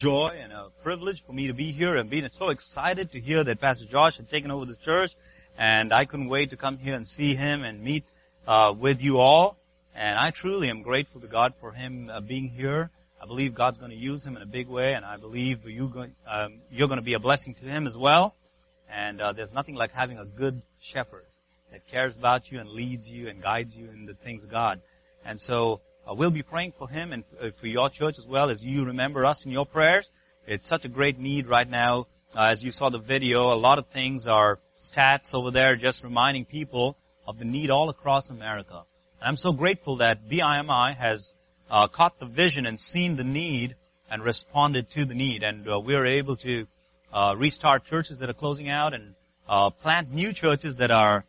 joy and a privilege for me to be here and being so excited to hear that Pastor Josh had taken over this church, and I couldn't wait to come here and see him and meet with you all. And I truly am grateful to God for him being here. I believe God's going to use him in a big way, and I believe you're going to be a blessing to him as well. And there's nothing like having a good shepherd that cares about you and leads you and guides you in the things of God. And so we'll be praying for him and for your church as well as you remember us in your prayers. It's such a great need right now. As you saw the video, a lot of things are stats over there just reminding people of the need all across America. And I'm so grateful that BIMI has caught the vision and seen the need and responded to the need. And we're able to restart churches that are closing out and plant new churches that are,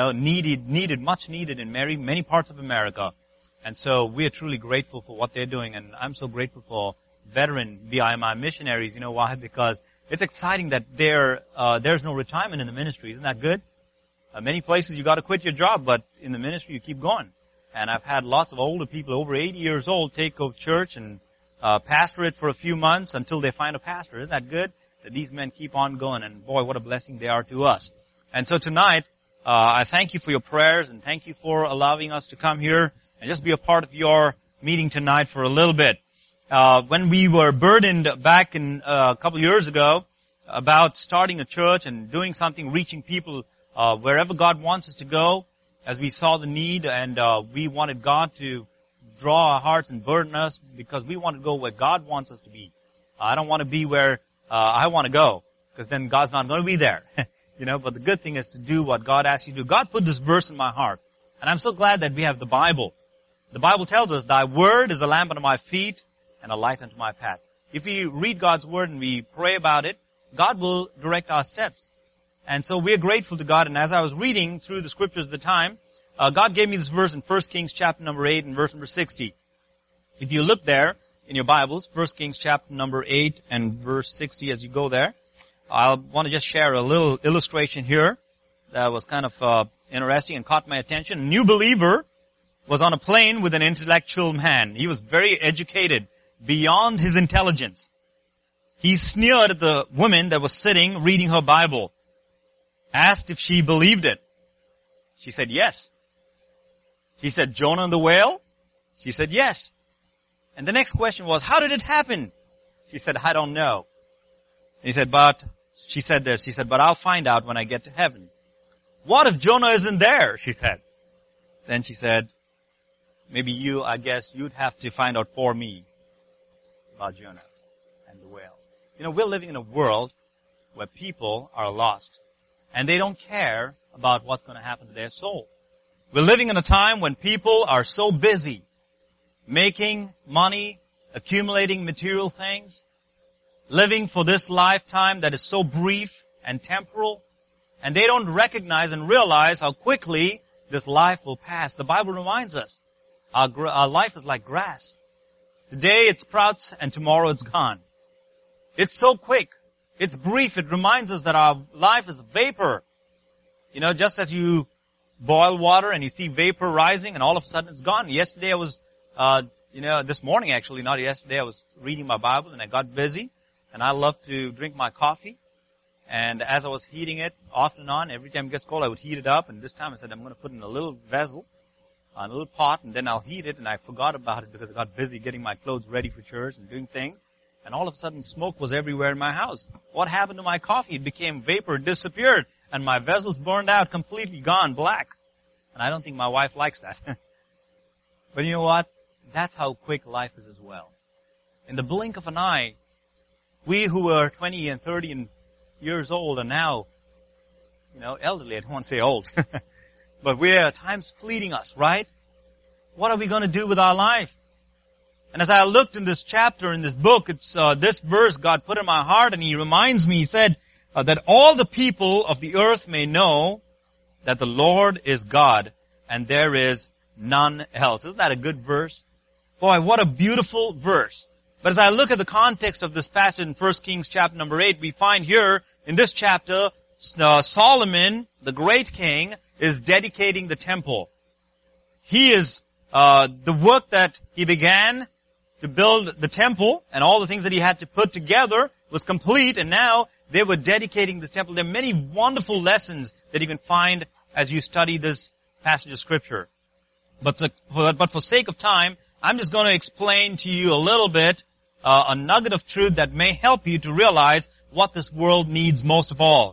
much needed in many parts of America. And so we are truly grateful for what they're doing. And I'm so grateful for veteran BIMI missionaries. You know why? Because it's exciting that there's no retirement in the ministry. Isn't that good? Many places you got to quit your job, but in the ministry you keep going. And I've had lots of older people, over 80 years old, take over church and pastor it for a few months until they find a pastor. Isn't that good? That these men keep on going. And boy, what a blessing they are to us. And so tonight, I thank you for your prayers and thank you for allowing us to come here and just be a part of your meeting tonight for a little bit. When we were burdened back in a couple of years ago about starting a church and doing something, reaching people wherever God wants us to go, as we saw the need and we wanted God to draw our hearts and burden us because we want to go where God wants us to be. I don't want to be where I want to go because then God's not going to be there. But the good thing is to do what God asks you to do. God put this verse in my heart, and I'm so glad that we have the Bible. The Bible tells us, thy word is a lamp unto my feet and a light unto my path. If we read God's word and we pray about it, God will direct our steps. And so we're grateful to God. And as I was reading through the scriptures at the time, God gave me this verse in 1 Kings chapter number 8 and verse number 60. If you look there in your Bibles, 1 Kings chapter number 8 and verse 60 as you go there, I want to just share a little illustration here that was kind of interesting and caught my attention. A new believer was on a plane with an intellectual man. He was very educated, beyond his intelligence. He sneered at the woman that was sitting reading her Bible, asked if she believed it. She said yes. He said, Jonah and the whale? She said yes. And the next question was, how did it happen? She said, I don't know. He said, she said this, he said, but I'll find out when I get to heaven. What if Jonah isn't there? She said. Then she said, maybe I guess you'd have to find out for me about Jonah and the whale. We're living in a world where people are lost. And they don't care about what's going to happen to their soul. We're living in a time when people are so busy making money, accumulating material things, living for this lifetime that is so brief and temporal, and they don't recognize and realize how quickly this life will pass. The Bible reminds us our life is like grass. Today it sprouts and tomorrow it's gone. It's so quick. It's brief. It reminds us that our life is vapor. Just as you boil water and you see vapor rising and all of a sudden it's gone. Yesterday I was, this morning actually, not yesterday, I was reading my Bible and I got busy. And I love to drink my coffee. And as I was heating it off and on, every time it gets cold I would heat it up. And this time I said I'm going to put it in a little vessel, a little pot, and then I'll heat it. And I forgot about it because I got busy getting my clothes ready for church and doing things. And all of a sudden, smoke was everywhere in my house. What happened to my coffee? It became vapor, disappeared, and my vessel's burned out, completely gone, black. And I don't think my wife likes that. But you know what? That's how quick life is as well. In the blink of an eye, we who were 20 and 30 years old are now, elderly. I don't want to say old. But time's fleeting us, right? What are we going to do with our life? And as I looked in this chapter, in this book, it's this verse God put in my heart, and He reminds me, He said, that all the people of the earth may know that the Lord is God, and there is none else. Isn't that a good verse? Boy, what a beautiful verse. But as I look at the context of this passage in 1 Kings chapter number 8, we find here, in this chapter, Solomon, the great king, is dedicating the temple. He is, the work that he began to build the temple and all the things that he had to put together was complete, and now they were dedicating this temple. There are many wonderful lessons that you can find as you study this passage of Scripture. But for sake of time, I'm just going to explain to you a little bit a nugget of truth that may help you to realize what this world needs most of all.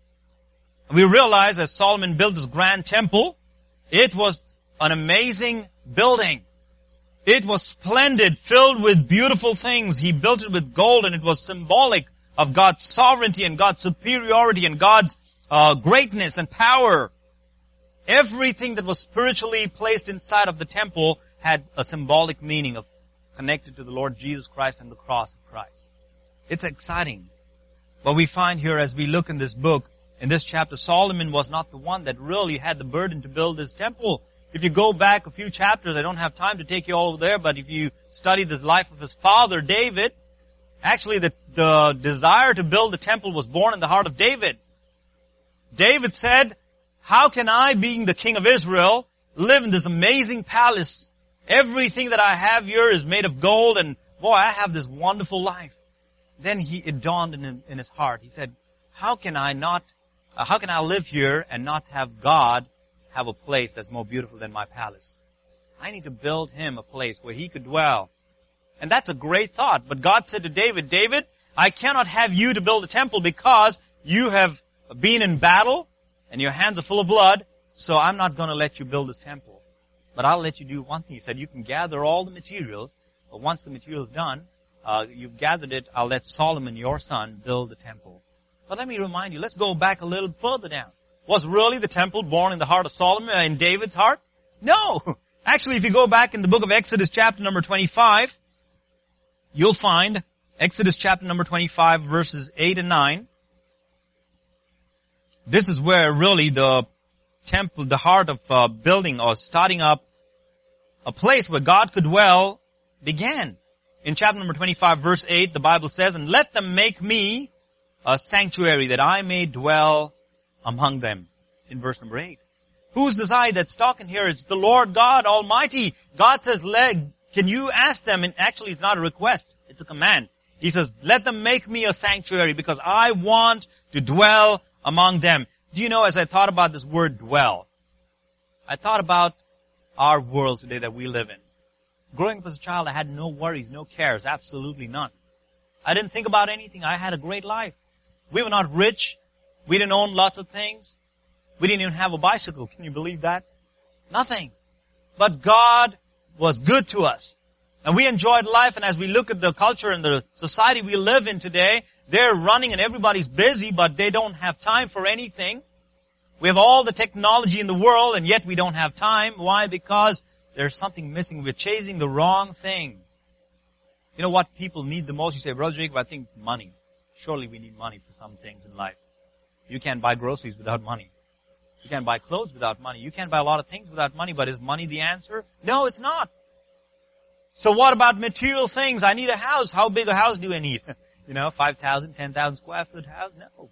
We realize as Solomon built this grand temple, it was an amazing building. It was splendid, filled with beautiful things. He built it with gold, and it was symbolic of God's sovereignty and God's superiority and God's greatness and power. Everything that was spiritually placed inside of the temple had a symbolic meaning of connected to the Lord Jesus Christ and the cross of Christ. It's exciting. What we find here as we look in this book, in this chapter, Solomon was not the one that really had the burden to build this temple. If you go back a few chapters, I don't have time to take you all over there, but if you study the life of his father, David, actually the desire to build the temple was born in the heart of David. David said, how can I, being the king of Israel, live in this amazing palace? Everything that I have here is made of gold, and boy, I have this wonderful life. Then it dawned in his heart. He said, how can I live here and not have God have a place that's more beautiful than my palace? I need to build him a place where he could dwell. And that's a great thought. But God said to David, David, I cannot have you to build a temple because you have been in battle and your hands are full of blood, so I'm not going to let you build this temple. But I'll let you do one thing. He said, you can gather all the materials, but once the material is done, you've gathered it, I'll let Solomon, your son, build the temple. But let me remind you, let's go back a little further down. Was really the temple born in the heart of Solomon, in David's heart? No. Actually, if you go back in the book of Exodus chapter number 25, you'll find Exodus chapter number 25, verses 8 and 9. This is where really the temple, the heart of building or starting up a place where God could dwell began. In chapter number 25, verse 8, the Bible says, and let them make me a sanctuary that I may dwell among them. In verse number 8. Who's this I that's talking here? It's the Lord God Almighty. God says, can you ask them? And actually, it's not a request. It's a command. He says, let them make me a sanctuary because I want to dwell among them. Do you know, as I thought about this word dwell, I thought about our world today that we live in. Growing up as a child, I had no worries, no cares, absolutely none. I didn't think about anything. I had a great life. We were not rich. We didn't own lots of things. We didn't even have a bicycle. Can you believe that? Nothing. But God was good to us. And we enjoyed life, and as we look at the culture and the society we live in today, they're running and everybody's busy, but they don't have time for anything. We have all the technology in the world, and yet we don't have time. Why? Because there's something missing. We're chasing the wrong thing. You know what people need the most? You say, Brother Jacob, I think money. Surely we need money for some things in life. You can't buy groceries without money. You can't buy clothes without money. You can't buy a lot of things without money, but is money the answer? No, it's not. So what about material things? I need a house. How big a house do I need? 5,000, 10,000 square foot house? No.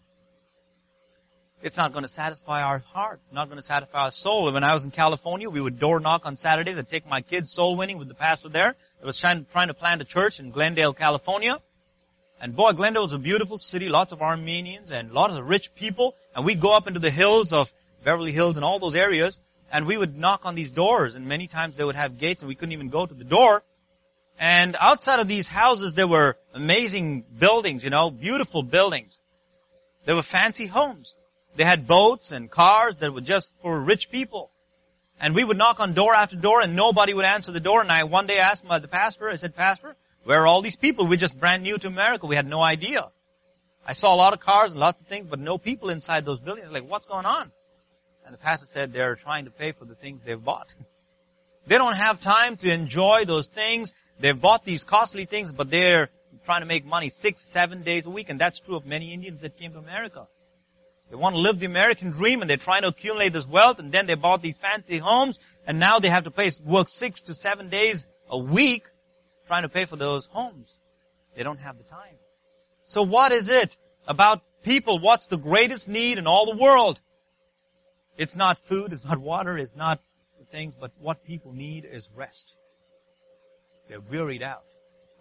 It's not going to satisfy our heart. It's not going to satisfy our soul. When I was in California, we would door knock on Saturdays. I'd take my kids soul winning with the pastor there. I was trying to plant a church in Glendale, California. And boy, Glendale was a beautiful city, lots of Armenians and lots of rich people. And we'd go up into the hills of Beverly Hills and all those areas, and we would knock on these doors. And many times they would have gates, and we couldn't even go to the door. And outside of these houses, there were amazing buildings, beautiful buildings. There were fancy homes. They had boats and cars that were just for rich people. And we would knock on door after door, and nobody would answer the door. And I one day asked the pastor, I said, Pastor, where are all these people? We're just brand new to America. We had no idea. I saw a lot of cars and lots of things, but no people inside those buildings. Like, what's going on? And the pastor said they're trying to pay for the things they've bought. They don't have time to enjoy those things. They've bought these costly things, but they're trying to make money 6-7 days a week. And that's true of many Indians that came to America. They want to live the American dream, and they're trying to accumulate this wealth, and then they bought these fancy homes, and now they have to work 6 to 7 days a week trying to pay for those homes. They don't have the time. So what is it about people? What's the greatest need in all the world? It's not food, it's not water, it's not the things, but what people need is rest. They're wearied out.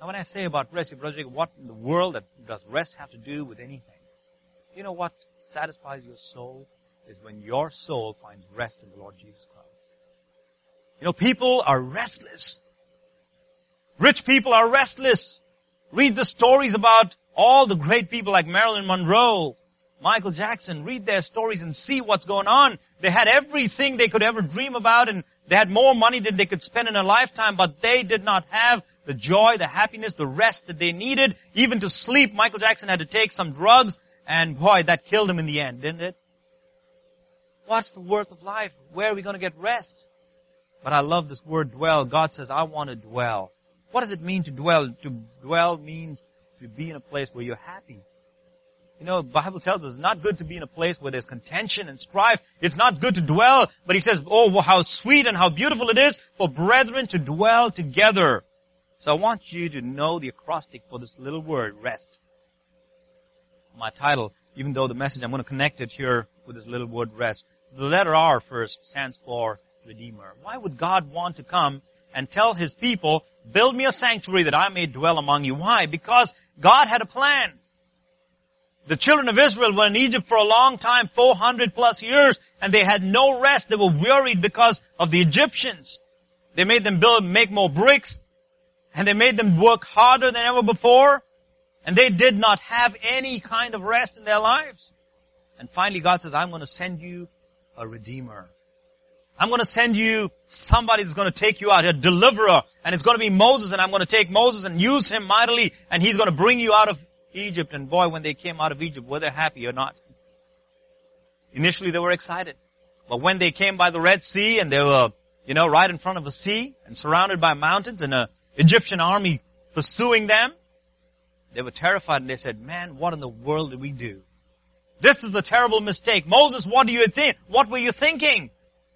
Now when I say about rest, you Brother Jacob, what in the world does rest have to do with anything? You know what satisfies your soul is when your soul finds rest in the Lord Jesus Christ. You know, people are restless. Rich people are restless. Read the stories about all the great people like Marilyn Monroe, Michael Jackson. Read their stories and see what's going on. They had everything they could ever dream about, and they had more money than they could spend in a lifetime, but they did not have the joy, the happiness, the rest that they needed. Even to sleep, Michael Jackson had to take some drugs, and boy, that killed him in the end, didn't it? What's the worth of life? Where are we going to get rest? But I love this word dwell. God says, I want to dwell. What does it mean to dwell? To dwell means to be in a place where you're happy. You know, the Bible tells us it's not good to be in a place where there's contention and strife. It's not good to dwell. But He says, oh, how sweet and how beautiful it is for brethren to dwell together. So I want you to know the acrostic for this little word, rest. My title, even though the message, I'm going to connect it here with this little word, rest. The letter R first stands for Redeemer. Why would God want to come and tell His people, build me a sanctuary that I may dwell among you? Why? Because God had a plan. The children of Israel were in Egypt for a long time, 400 plus years, and they had no rest. They were worried because of the Egyptians. They made them make more bricks, and they made them work harder than ever before, and they did not have any kind of rest in their lives. And finally God says, I'm going to send you a Redeemer. I'm going to send you somebody that's going to take you out, a deliverer, and it's going to be Moses, and I'm going to take Moses and use him mightily, and he's going to bring you out of Egypt. And boy, when they came out of Egypt, were they happy or not? Initially they were excited. But when they came by the Red Sea, and they were, right in front of a sea, and surrounded by mountains, and an Egyptian army pursuing them, they were terrified, and they said, man, what in the world did we do? This is a terrible mistake. Moses, what do you think? What were you thinking?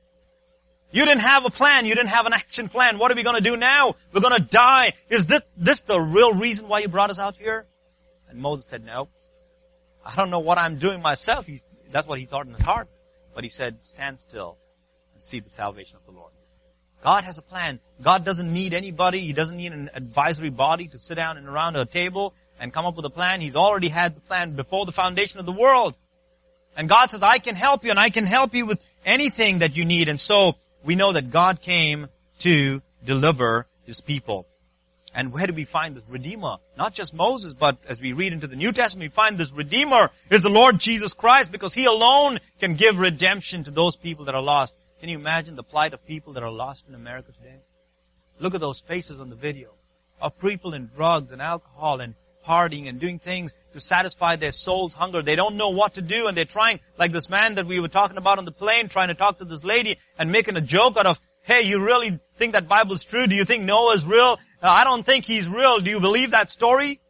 You didn't have a plan. You didn't have an action plan. What are we going to do now? We're going to die. Is this the real reason why you brought us out here? And Moses said, no. I don't know what I'm doing myself. That's what he thought in his heart. But he said, stand still and see the salvation of the Lord. God has a plan. God doesn't need anybody. He doesn't need an advisory body to sit down and around a table and come up with a plan. He's already had the plan before the foundation of the world. And God says, I can help you, and I can help you with anything that you need. And so we know that God came to deliver His people. And where do we find this Redeemer? Not just Moses, but as we read into the New Testament, we find this Redeemer is the Lord Jesus Christ, because He alone can give redemption to those people that are lost. Can you imagine the plight of people that are lost in America today? Look at those faces on the video of people in drugs and alcohol and partying and doing things to satisfy their soul's hunger. They don't know what to do, and they're trying, like this man that we were talking about on the plane, trying to talk to this lady and making a joke out of, hey, you really think that Bible's true? Do you think Noah's real? I don't think he's real. Do you believe that story?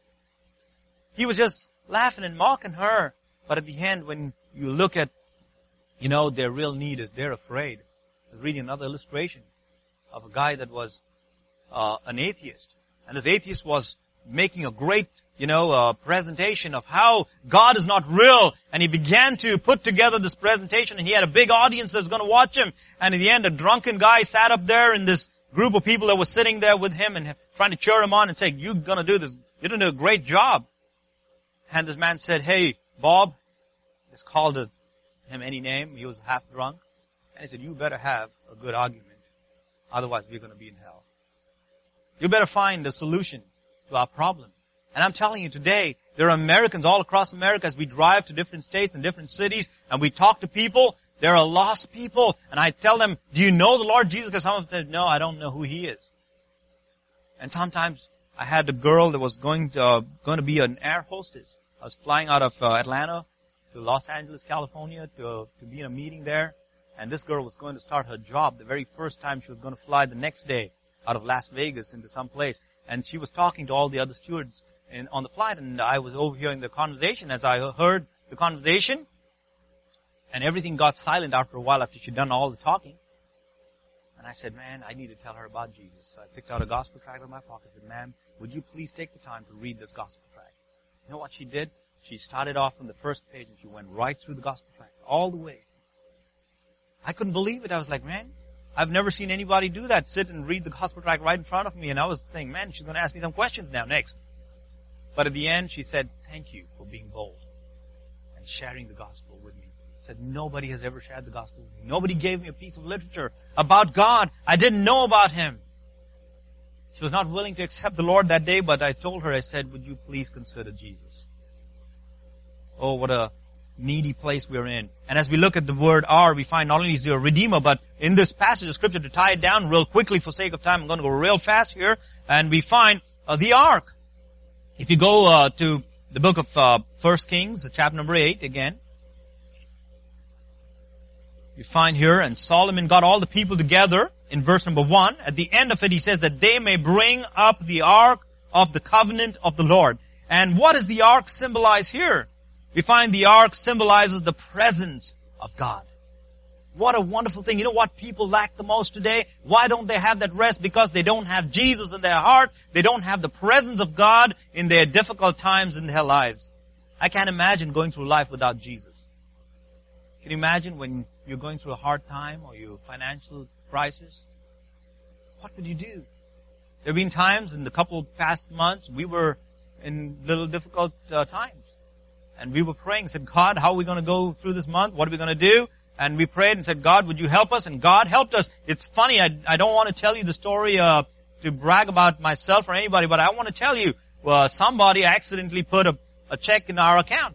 He was just laughing and mocking her. But at the end, when you look at, their real need is they're afraid. I was reading another illustration of a guy that was an atheist. And this atheist was making a great, presentation of how God is not real. And he began to put together this presentation, and he had a big audience that's going to watch him. And in the end, a drunken guy sat up there in this group of people that were sitting there with him and trying to cheer him on and say, you're going to do this. You're going to do a great job. And this man said, hey, Bob, just called him any name. He was half drunk. And he said, you better have a good argument. Otherwise, we're going to be in hell. You better find a solution to our problem. And I'm telling you today, there are Americans all across America as we drive to different states and different cities and we talk to people. There are lost people. And I tell them, do you know the Lord Jesus? Because some of them said, no, I don't know who He is. And sometimes I had a girl that was going to be an air hostess. I was flying out of Atlanta to Los Angeles, California to be in a meeting there. And this girl was going to start her job the very first time she was going to fly the next day out of Las Vegas into some place. And she was talking to all the other stewards on the flight, and I was overhearing the conversation. As I heard the conversation, and everything got silent after a while after she'd done all the talking. And I said, man, I need to tell her about Jesus. So I picked out a gospel tract out of my pocket and said, ma'am, would you please take the time to read this gospel tract? You know what she did? She started off from the first page and she went right through the gospel tract, all the way. I couldn't believe it. I was like, man, I've never seen anybody do that, sit and read the gospel tract right in front of me. And I was thinking, man, she's going to ask me some questions now next. But at the end, she said, thank you for being bold and sharing the gospel with me. Said, nobody has ever shared the gospel with me. Nobody gave me a piece of literature about God. I didn't know about Him. She was not willing to accept the Lord that day, but I told her, I said, would you please consider Jesus? Oh, what a needy place we're in. And as we look at the word "our," we find not only is there a Redeemer, but in this passage of Scripture, to tie it down real quickly for sake of time, I'm going to go real fast here, and we find the ark. If you go to the book of 1 Kings, chapter number 8 again, you find here, and Solomon got all the people together in verse number 1. At the end of it, he says that they may bring up the ark of the covenant of the Lord. And what does the ark symbolize here? We find the ark symbolizes the presence of God. What a wonderful thing. You know what people lack the most today? Why don't they have that rest? Because they don't have Jesus in their heart. They don't have the presence of God in their difficult times in their lives. I can't imagine going through life without Jesus. Can you imagine when you're going through a hard time or your financial crisis? What would you do? There have been times in the couple past months we were in little difficult times. And we were praying, said, God, how are we going to go through this month? What are we going to do? And we prayed and said, God, would you help us? And God helped us. It's funny, I don't want to tell you the story to brag about myself or anybody, but I want to tell you, somebody accidentally put a check in our account.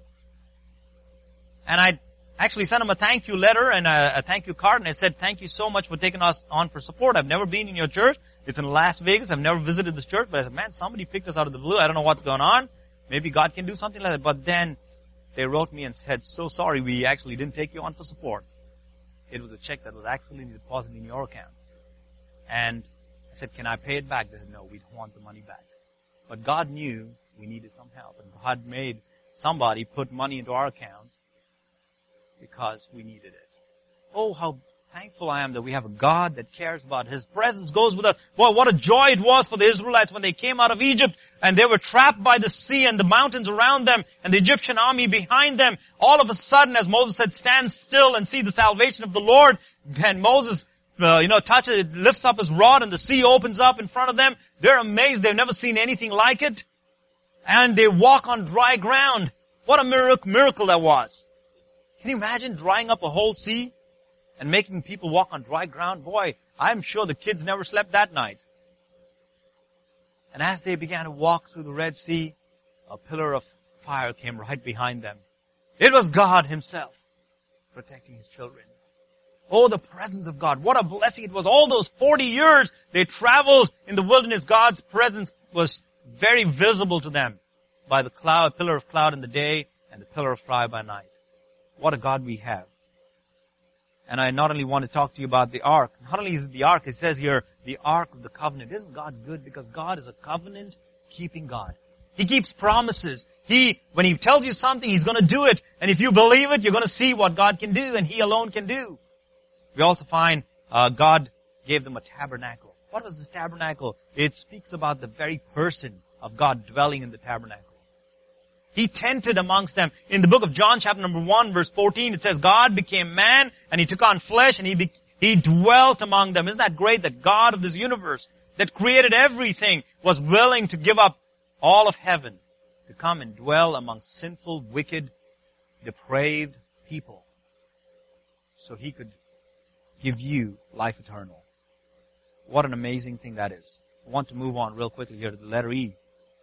And I actually sent him a thank you letter and a thank you card, and I said, thank you so much for taking us on for support. I've never been in your church. It's in Las Vegas. I've never visited this church, but I said, man, somebody picked us out of the blue. I don't know what's going on. Maybe God can do something like that. But then they wrote me and said, so sorry, we actually didn't take you on for support. It was a check that was actually deposited in your account. And I said, can I pay it back? They said, no, we don't want the money back. But God knew we needed some help. And God made somebody put money into our account because we needed it. Oh, how thankful I am that we have a God that cares about His presence goes with us. Boy, what a joy it was for the Israelites when they came out of Egypt and they were trapped by the sea and the mountains around them and the Egyptian army behind them. All of a sudden, as Moses said, stand still and see the salvation of the Lord. And Moses, touches it, lifts up his rod and the sea opens up in front of them. They're amazed. They've never seen anything like it. And they walk on dry ground. What a miracle that was. Can you imagine drying up a whole sea and making people walk on dry ground? Boy, I'm sure the kids never slept that night. And as they began to walk through the Red Sea, a pillar of fire came right behind them. It was God Himself protecting His children. Oh, the presence of God. What a blessing it was. All those 40 years they traveled in the wilderness, God's presence was very visible to them by the pillar of cloud in the day and the pillar of fire by night. What a God we have. And I not only want to talk to you about the ark. Not only is it the ark, it says here, the ark of the covenant. Isn't God good? Because God is a covenant-keeping God. He keeps promises. When He tells you something, He's going to do it. And if you believe it, you're going to see what God can do, and He alone can do. We also find God gave them a tabernacle. What was this tabernacle? It speaks about the very person of God dwelling in the tabernacle. He tented amongst them. In the book of John, chapter number 1, verse 14, it says, God became man, and He took on flesh, and He dwelt among them. Isn't that great that God of this universe, that created everything, was willing to give up all of heaven to come and dwell among sinful, wicked, depraved people so He could give you life eternal. What an amazing thing that is. I want to move on real quickly here to the letter E.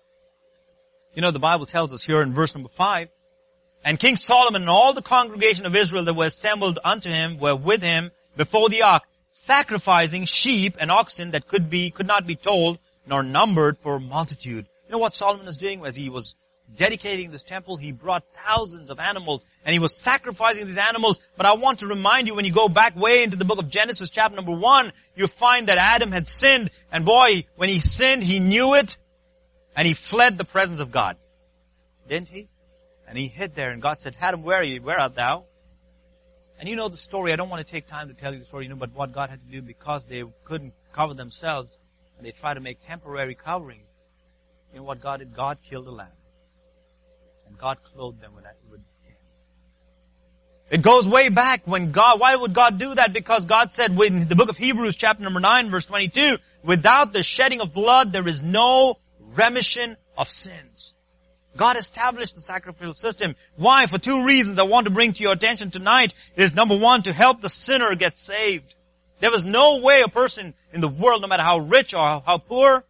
You know, the Bible tells us here in verse number 5, and King Solomon and all the congregation of Israel that were assembled unto him were with him before the ark, sacrificing sheep and oxen that could not be told nor numbered for multitude. You know what Solomon was doing as he was dedicating this temple? He brought thousands of animals and he was sacrificing these animals. But I want to remind you, when you go back way into the book of Genesis chapter number 1, you find that Adam had sinned. And boy, when he sinned, he knew it. And he fled the presence of God. Didn't he? And he hid there, and God said, Adam, where are you? Where art thou? And you know the story. I don't want to take time to tell you the story, but what God had to do, because they couldn't cover themselves, and they tried to make temporary covering. You know what God did? God killed a lamb. And God clothed them with skin. It goes way back when God, why would God do that? Because God said in the book of Hebrews chapter number 9 verse 22, without the shedding of blood there is no remission of sins. God established the sacrificial system. Why? For two reasons I want to bring to your attention tonight is number one, to help the sinner get saved. There was no way a person in the world, no matter how rich or how poor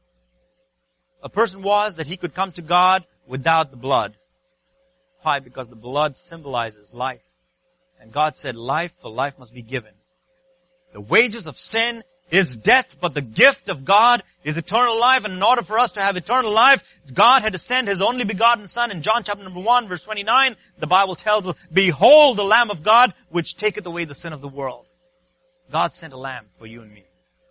a person was, that he could come to God without the blood. Why? Because the blood symbolizes life. And God said, life for life must be given. The wages of sin is death, but the gift of God is eternal life. And in order for us to have eternal life, God had to send His only begotten Son. In John chapter number 1, verse 29, the Bible tells us, behold the Lamb of God, which taketh away the sin of the world. God sent a lamb for you and me.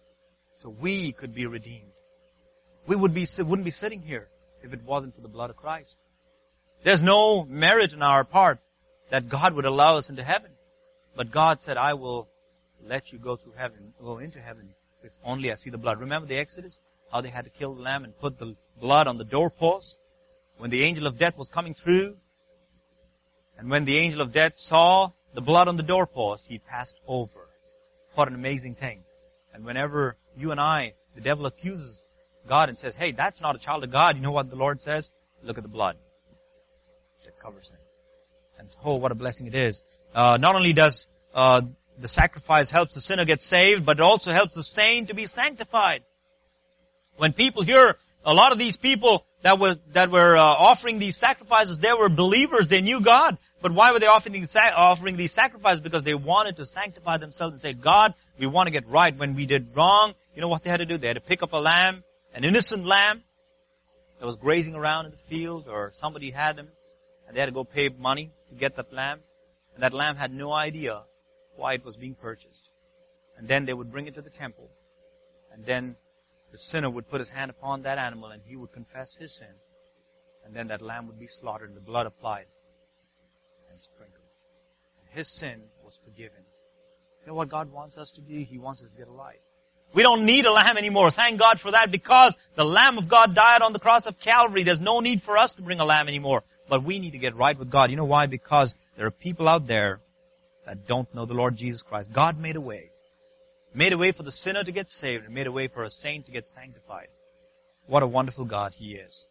So we could be redeemed. We wouldn't be sitting here if it wasn't for the blood of Christ. There's no merit on our part that God would allow us into heaven. But God said, I will let you go into heaven if only I see the blood. Remember the Exodus? How they had to kill the lamb and put the blood on the doorpost? When the angel of death was coming through, and when the angel of death saw the blood on the doorpost, he passed over. What an amazing thing. And whenever you and I, the devil accuses God and says, hey, that's not a child of God, you know what the Lord says? Look at the blood. It covers him. And oh, what a blessing it is. Not only does the sacrifice help the sinner get saved, but it also helps the saint to be sanctified. When people hear, a lot of these people that were offering these sacrifices, they were believers, they knew God. But why were they offering these sacrifices? Because they wanted to sanctify themselves and say, God, we want to get right. When we did wrong, you know what they had to do? They had to pick up a lamb, an innocent lamb that was grazing around in the fields, or somebody had them, and they had to go pay money to get that lamb. And that lamb had no idea why it was being purchased. And then they would bring it to the temple. And then the sinner would put his hand upon that animal and he would confess his sin. And then that lamb would be slaughtered and the blood applied and sprinkled. And his sin was forgiven. You know what God wants us to be? He wants us to get right. We don't need a lamb anymore. Thank God for that, because the Lamb of God died on the cross of Calvary. There's no need for us to bring a lamb anymore. But we need to get right with God. You know why? Because there are people out there that don't know the Lord Jesus Christ. God made a way. Made a way for the sinner to get saved, and made a way for a saint to get sanctified. What a wonderful God He is.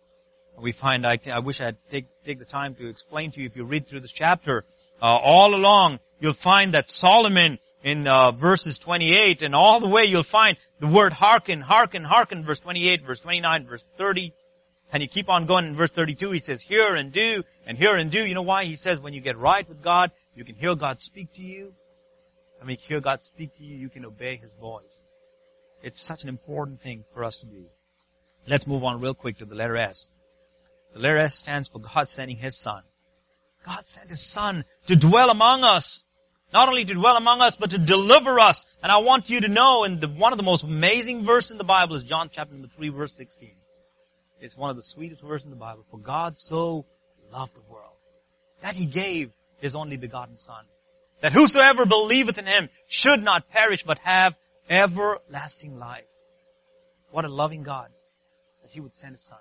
We find, I wish I'd take the time to explain to you, if you read through this chapter, all along, you'll find that Solomon, in verses 28, and all the way you'll find the word hearken, hearken, hearken, verse 28, verse 29, verse 30. And you keep on going in verse 32, he says, hear and do, and hear and do. You know why? He says, when you get right with God, you can hear God speak to you. And when you hear God speak to you, you can obey His voice. It's such an important thing for us to do. Let's move on real quick to the letter S. The letter S stands for God sending His Son. God sent His Son to dwell among us. Not only to dwell among us, but to deliver us. And I want you to know, one of the most amazing verses in the Bible is John chapter number 3, verse 16. It's one of the sweetest verses in the Bible. For God so loved the world, that He gave His only begotten Son, that whosoever believeth in Him should not perish, but have everlasting life. What a loving God, that He would send His Son.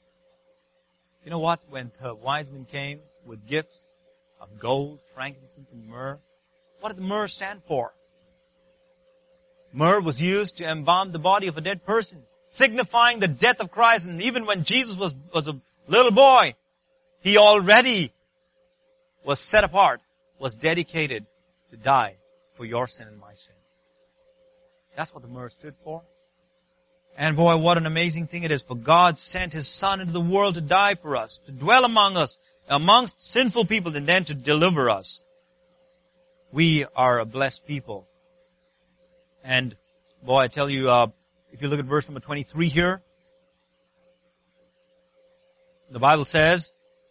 You know what? When the wise men came with gifts of gold, frankincense, and myrrh, what did the myrrh stand for? Myrrh was used to embalm the body of a dead person, signifying the death of Christ. And even when Jesus was a little boy, He already was set apart, was dedicated to die for your sin and my sin. That's what the myrrh stood for. And boy, what an amazing thing it is. For God sent His Son into the world to die for us, to dwell among us, amongst sinful people, and then to deliver us. We are a blessed people. And boy, I tell you, if you look at verse number 23 here, the Bible says,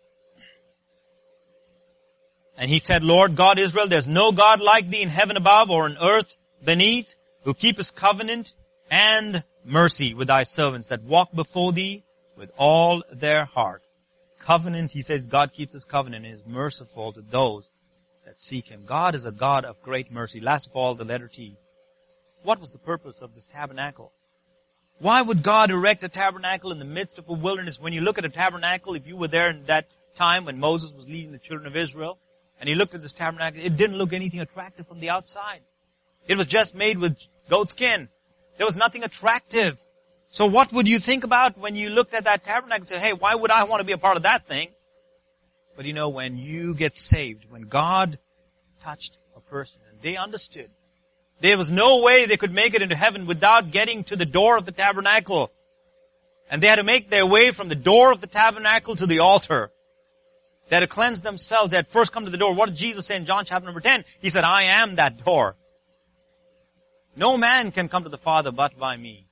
and He said, Lord God Israel, there's no God like Thee in heaven above or in earth beneath, who keepeth covenant and mercy with Thy servants that walk before Thee with all their heart. Covenant, He says, God keeps His covenant and is merciful to those that seek Him. God is a God of great mercy. Last of all, the letter T. What was the purpose of this tabernacle? Why would God erect a tabernacle in the midst of a wilderness? When you look at a tabernacle, if you were there in that time when Moses was leading the children of Israel, and he looked at this tabernacle. It didn't look anything attractive from the outside. It was just made with goat skin. There was nothing attractive. So what would you think about when you looked at that tabernacle and said, hey, why would I want to be a part of that thing? But you know, when you get saved, when God touched a person and they understood, there was no way they could make it into heaven without getting to the door of the tabernacle. And they had to make their way from the door of the tabernacle to the altar. They had to cleanse themselves. They had first come to the door. What did Jesus say in John chapter number 10? He said, I am that door. No man can come to the Father but by me.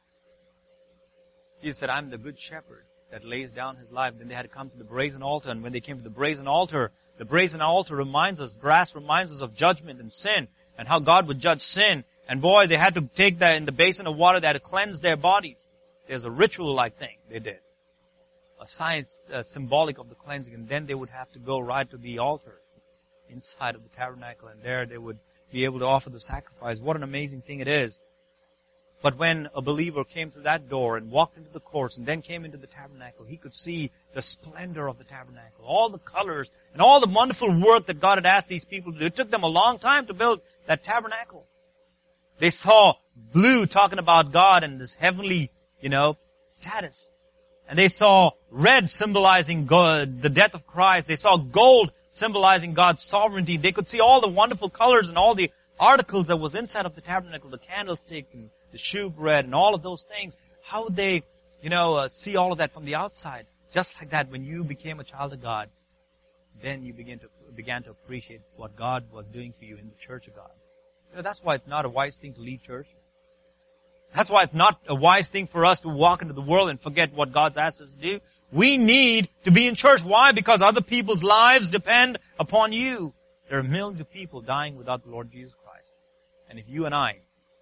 Jesus said, I'm the good shepherd that lays down his life. Then they had to come to the brazen altar. And when they came to the brazen altar reminds us, brass reminds us of judgment and sin and how God would judge sin. And boy, they had to take that in the basin of water. They had to cleanse their bodies. There's a ritual-like thing they did. A sign symbolic of the cleansing. And then they would have to go right to the altar inside of the tabernacle. And there they would be able to offer the sacrifice. What an amazing thing it is. But when a believer came through that door and walked into the courts and then came into the tabernacle, he could see the splendor of the tabernacle, all the colors and all the wonderful work that God had asked these people to do. It took them a long time to build that tabernacle. They saw blue talking about God and this heavenly, status. And they saw red symbolizing God, the death of Christ. They saw gold symbolizing God's sovereignty. They could see all the wonderful colors and all the articles that was inside of the tabernacle, the candlestick and the shewbread and all of those things. How they, see all of that from the outside. Just like that, when you became a child of God, then you began to appreciate what God was doing for you in the church of God. That's why it's not a wise thing to leave church. That's why it's not a wise thing for us to walk into the world and forget what God's asked us to do. We need to be in church. Why? Because other people's lives depend upon you. There are millions of people dying without the Lord Jesus Christ. And if you and I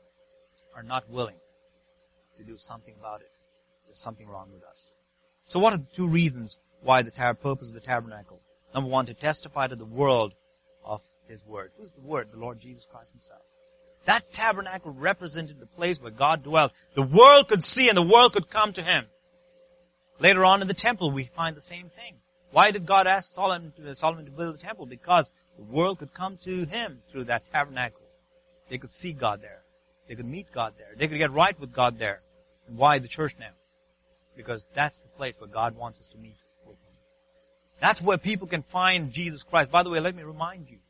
are not willing to do something about it, there's something wrong with us. So what are the two reasons why the purpose of the tabernacle? Number one, to testify to the world of His Word. Who's the Word? The Lord Jesus Christ Himself. That tabernacle represented the place where God dwelt. The world could see and the world could come to Him. Later on in the temple, we find the same thing. Why did God ask Solomon to build the temple? Because the world could come to Him through that tabernacle. They could see God there. They could meet God there. They could get right with God there. And why the church now? Because that's the place where God wants us to meet with Him. That's where people can find Jesus Christ. By the way, let me remind you,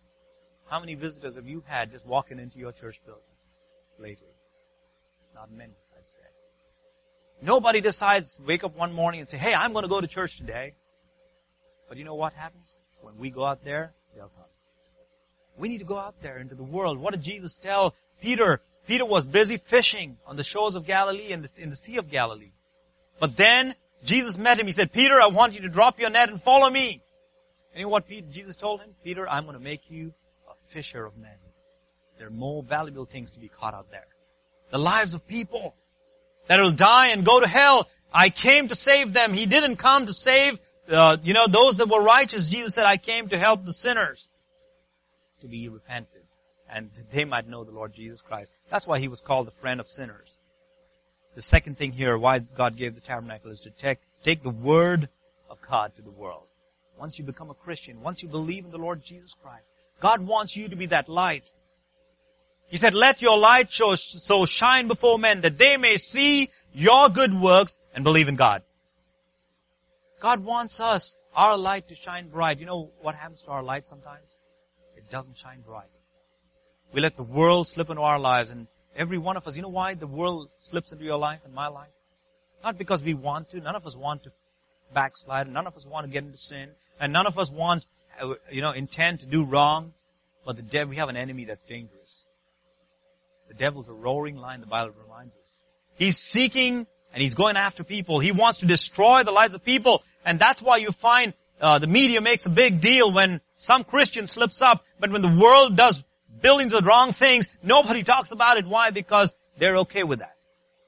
how many visitors have you had just walking into your church building lately? Not many, I'd say. Nobody decides to wake up one morning and say, hey, I'm going to go to church today. But you know what happens? When we go out there, they'll come. We need to go out there into the world. What did Jesus tell Peter? Peter was busy fishing on the shores of Galilee and in the Sea of Galilee. But then Jesus met him. He said, Peter, I want you to drop your net and follow me. And you know what Jesus told him? Peter, I'm going to make you a fisher of men. There are more valuable things to be caught out there. The lives of people that will die and go to hell. I came to save them. He didn't come to save, those that were righteous. Jesus said, I came to help the sinners to be repentant and that they might know the Lord Jesus Christ. That's why He was called the friend of sinners. The second thing here, why God gave the tabernacle, is to take the Word of God to the world. Once you become a Christian, once you believe in the Lord Jesus Christ, God wants you to be that light. He said, let your light so shine before men that they may see your good works and believe in God. God wants us, our light, to shine bright. You know what happens to our light sometimes? It doesn't shine bright. We let the world slip into our lives, and every one of us, you know why the world slips into your life and my life? Not because we want to. None of us want to backslide, and none of us want to get into sin, and none of us want, intend to do wrong. But we have an enemy that's dangerous. The devil's a roaring lion, the Bible reminds us. He's seeking and he's going after people. He wants to destroy the lives of people. And that's why you find the media makes a big deal when some Christian slips up. But when the world does billions of wrong things, nobody talks about it. Why? Because they're okay with that.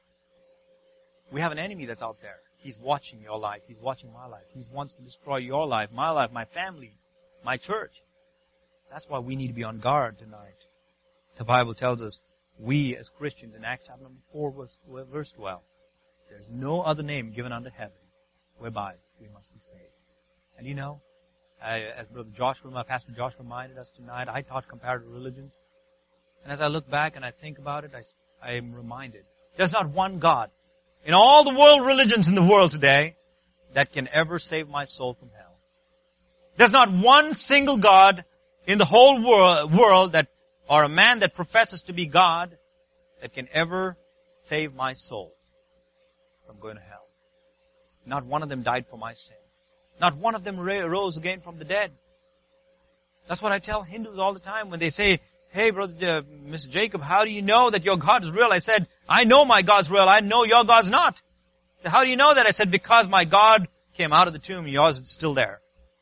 We have an enemy that's out there. He's watching your life. He's watching my life. He wants to destroy your life, my family, my church. That's why we need to be on guard tonight. The Bible tells us, we as Christians in Acts chapter 4, verse 12, there's no other name given under heaven whereby we must be saved. And As Pastor Josh reminded us tonight, I taught comparative religions. And as I look back and I think about it, I am reminded, there's not one God in all the world religions in the world today that can ever save my soul from hell. There's not one single God in the whole world that, or a man that professes to be God, that can ever save my soul from going to hell. Not one of them died for my sin. Not one of them rose again from the dead. That's what I tell Hindus all the time when they say, hey, Brother Mr. Jacob, how do you know that your God is real? I said, I know my God's real. I know your God's not. So how do you know that? I said, because my God came out of the tomb. Yours is still there.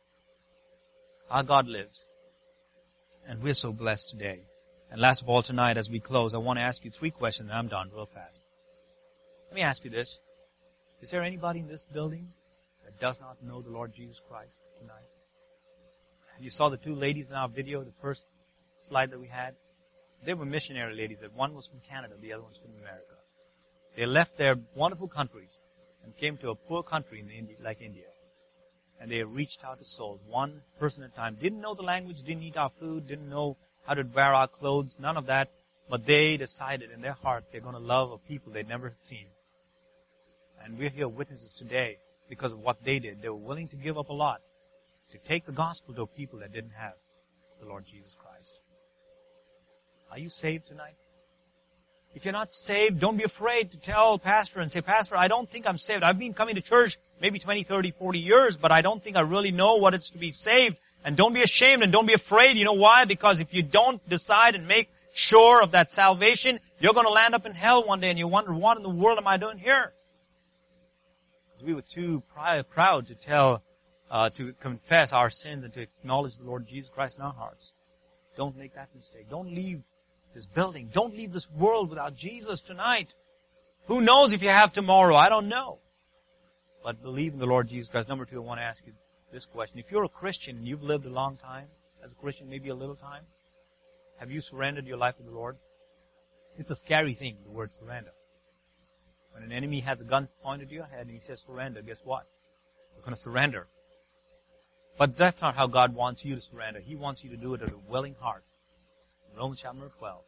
Our God lives. And we're so blessed today. And last of all, tonight, as we close, I want to ask you 3 questions, and I'm done real fast. Let me ask you this. Is there anybody in this building that does not know the Lord Jesus Christ tonight? You saw the 2 ladies in our video, the first slide that we had. They were missionary ladies. One was from Canada, the other one's from America. They left their wonderful countries and came to a poor country like India. And they reached out to souls, one person at a time. Didn't know the language, didn't eat our food, didn't know how to wear our clothes, none of that. But they decided in their heart they're going to love a people they'd never seen. And we're here witnesses today because of what they did. They were willing to give up a lot to take the gospel to people that didn't have the Lord Jesus Christ. Are you saved tonight? If you're not saved, don't be afraid to tell Pastor and say, Pastor, I don't think I'm saved. I've been coming to church maybe 20, 30, 40 years, but I don't think I really know what it's to be saved. And don't be ashamed and don't be afraid. You know why? Because if you don't decide and make sure of that salvation, you're going to land up in hell one day and you wonder, what in the world am I doing here? We were too proud to to confess our sins and to acknowledge the Lord Jesus Christ in our hearts. Don't make that mistake. Don't leave this building. Don't leave this world without Jesus tonight. Who knows if you have tomorrow? I don't know. But believe in the Lord Jesus Christ. Number 2, I want to ask you this question. If you're a Christian and you've lived a long time, as a Christian, maybe a little time, have you surrendered your life to the Lord? It's a scary thing, the word surrender. When an enemy has a gun pointed at your head and he says surrender, guess what? You're going to surrender. But that's not how God wants you to surrender. He wants you to do it with a willing heart. In Romans chapter 12,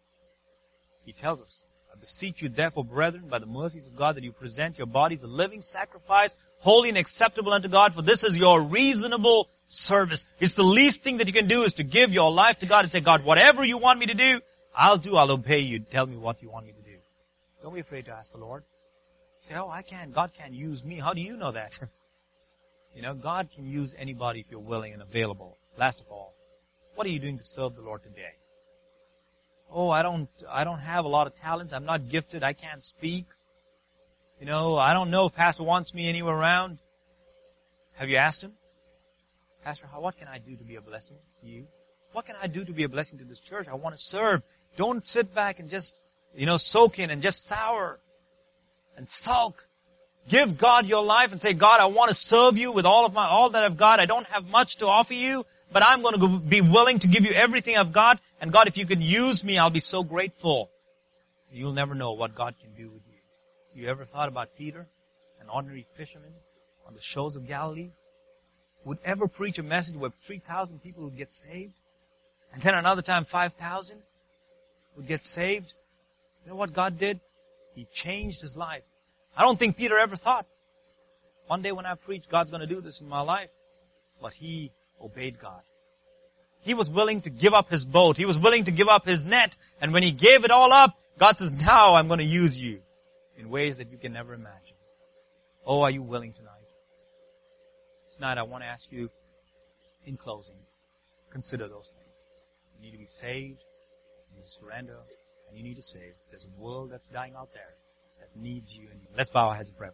He tells us, I beseech you therefore, brethren, by the mercies of God, that you present your bodies a living sacrifice, holy and acceptable unto God, for this is your reasonable service. It's the least thing that you can do is to give your life to God and say, God, whatever you want me to do, I'll do. I'll obey you. Tell me what you want me to do. Don't be afraid to ask the Lord. Say, oh, I can't. God can't use me. How do you know that? God can use anybody if you're willing and available. Last of all, what are you doing to serve the Lord today? Oh, I don't have a lot of talents. I'm not gifted. I can't speak. I don't know if Pastor wants me anywhere around. Have you asked him? Pastor, what can I do to be a blessing to you? What can I do to be a blessing to this church? I want to serve. Don't sit back and just, soak in and just sour and sulk. Give God your life and say, God, I want to serve you with all that I've got. I don't have much to offer you, but I'm going to be willing to give you everything I've got. And God, if you could use me, I'll be so grateful. You'll never know what God can do with you. You ever thought about Peter, an ordinary fisherman on the shores of Galilee, would ever preach a message where 3,000 people would get saved? And then another time 5,000 would get saved? You know what God did? He changed his life. I don't think Peter ever thought, one day when I preach, God's going to do this in my life. But he obeyed God. He was willing to give up his boat. He was willing to give up his net. And when he gave it all up, God says, now I'm going to use you in ways that you can never imagine. Oh, are you willing tonight? Tonight I want to ask you, in closing, consider those things. You need to be saved, you need to surrender, and you need to save. There's a world that's dying out there that needs you and you. Let's bow our heads and pray.